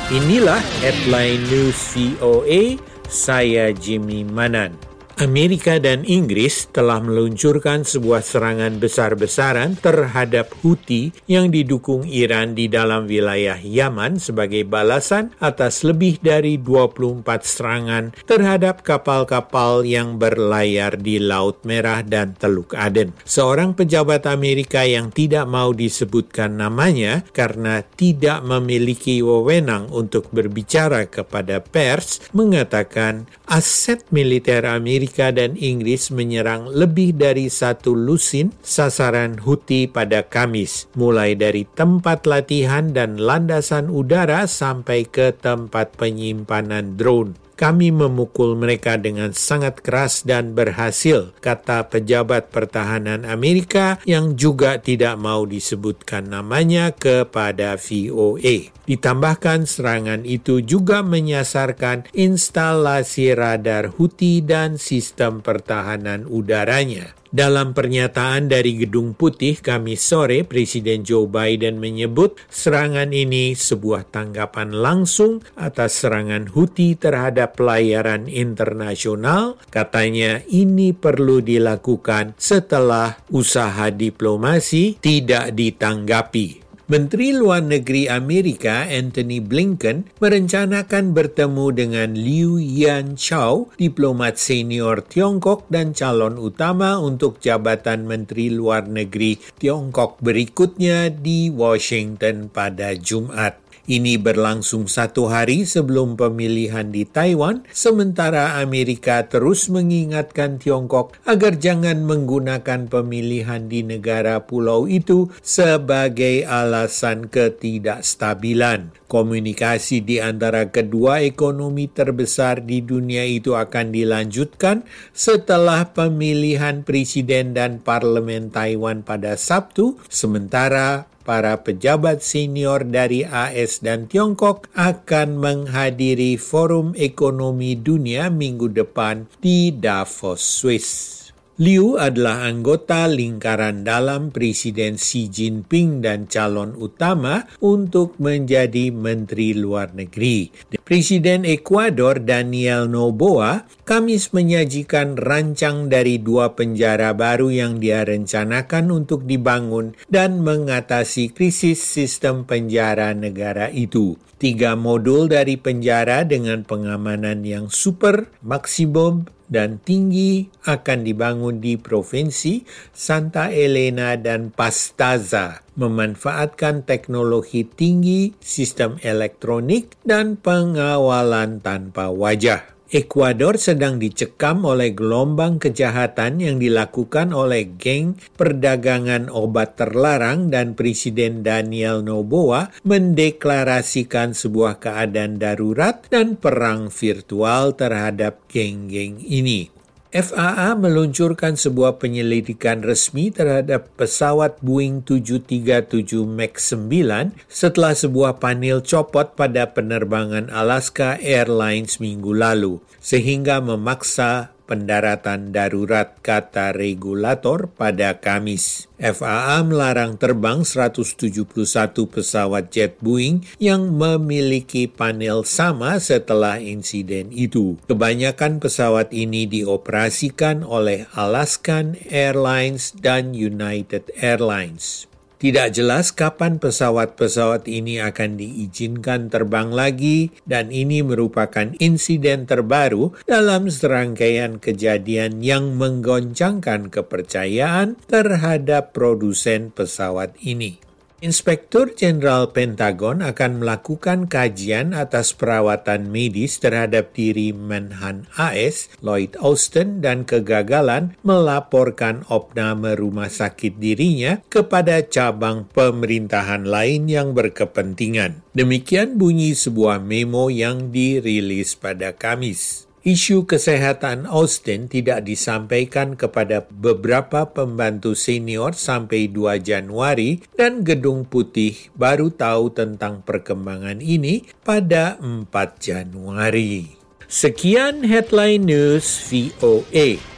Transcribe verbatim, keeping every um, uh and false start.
Inilah Headline News V O A, saya Jimmy Manan. Amerika dan Inggris telah meluncurkan sebuah serangan besar-besaran terhadap Houthi yang didukung Iran di dalam wilayah Yaman sebagai balasan atas lebih dari dua puluh empat serangan terhadap kapal-kapal yang berlayar di Laut Merah dan Teluk Aden. Seorang pejabat Amerika yang tidak mau disebutkan namanya karena tidak memiliki wewenang untuk berbicara kepada pers mengatakan aset militer Amerika Amerika dan Inggris menyerang lebih dari satu lusin sasaran Houthi pada Kamis, mulai dari tempat latihan dan landasan udara sampai ke tempat penyimpanan drone. Kami memukul mereka dengan sangat keras dan berhasil, kata pejabat pertahanan Amerika yang juga tidak mau disebutkan namanya kepada V O A. Ditambahkan serangan itu juga menyasarkan instalasi radar Houthi dan sistem pertahanan udaranya. Dalam pernyataan dari Gedung Putih Kamis sore, Presiden Joe Biden menyebut serangan ini sebuah tanggapan langsung atas serangan Houthi terhadap pelayaran internasional. Katanya ini perlu dilakukan setelah usaha diplomasi tidak ditanggapi. Menteri Luar Negeri Amerika Antony Blinken merencanakan bertemu dengan Liu Yanchao, diplomat senior Tiongkok dan calon utama untuk jabatan Menteri Luar Negeri Tiongkok berikutnya di Washington pada Jumat. Ini berlangsung satu hari sebelum pemilihan di Taiwan, sementara Amerika terus mengingatkan Tiongkok agar jangan menggunakan pemilihan di negara pulau itu sebagai alasan ketidakstabilan. Komunikasi di antara kedua ekonomi terbesar di dunia itu akan dilanjutkan setelah pemilihan presiden dan parlemen Taiwan pada Sabtu, sementara para pejabat senior dari A S dan Tiongkok akan menghadiri Forum Ekonomi Dunia minggu depan di Davos, Swiss. Liu adalah anggota lingkaran dalam Presiden Xi Jinping dan calon utama untuk menjadi Menteri Luar Negeri. Presiden Ekuador Daniel Noboa Kamis menyajikan rancang dari dua penjara baru yang dia rencanakan untuk dibangun dan mengatasi krisis sistem penjara negara itu. Tiga modul dari penjara dengan pengamanan yang super, maksimum, dan tinggi akan dibangun di Provinsi Santa Elena dan Pastaza, memanfaatkan teknologi tinggi, sistem elektronik, dan pengawalan tanpa wajah. Ekuador sedang dicekam oleh gelombang kejahatan yang dilakukan oleh geng perdagangan obat terlarang dan Presiden Daniel Noboa mendeklarasikan sebuah keadaan darurat dan perang virtual terhadap geng-geng ini. F A A meluncurkan sebuah penyelidikan resmi terhadap pesawat Boeing tujuh tiga tujuh Max sembilan setelah sebuah panel copot pada penerbangan Alaska Airlines minggu lalu, sehingga memaksa pendaratan darurat, kata regulator pada Kamis. F A A melarang terbang seratus tujuh puluh satu pesawat jet Boeing yang memiliki panel sama setelah insiden itu. Kebanyakan pesawat ini dioperasikan oleh Alaskan Airlines dan United Airlines. Tidak jelas kapan pesawat-pesawat ini akan diizinkan terbang lagi, dan ini merupakan insiden terbaru dalam serangkaian kejadian yang menggoncangkan kepercayaan terhadap produsen pesawat ini. Inspektur Jenderal Pentagon akan melakukan kajian atas perawatan medis terhadap diri Menhan A S, Lloyd Austin, dan kegagalan melaporkan opname rumah sakit dirinya kepada cabang pemerintahan lain yang berkepentingan. Demikian bunyi sebuah memo yang dirilis pada Kamis. Isu kesehatan Austin tidak disampaikan kepada beberapa pembantu senior sampai dua Januari dan Gedung Putih baru tahu tentang perkembangan ini pada empat Januari. Sekian Headline News V O A.